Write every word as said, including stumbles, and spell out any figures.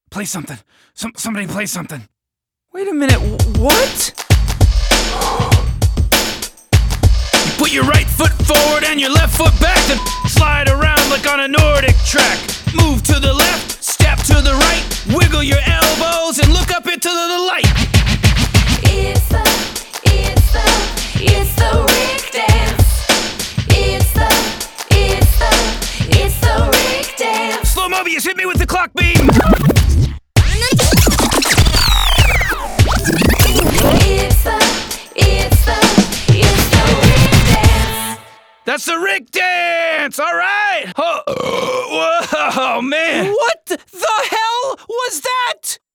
Play something. Some somebody play something. Wait a minute, what? You put your right foot forward and your left foot back, then slide around like on a Nordic track. Move to the left, step to the right, wiggle your elbows and look up into the light. It's the, it's the, it's the Rick Dance. It's the, it's the, it's the Rick Dance. Slow Mobius, hit me with the clock beam. It's the, it's the, it's the Rick Dance. That's the Rick Dance, all right. Oh, whoa, man. What the hell was that?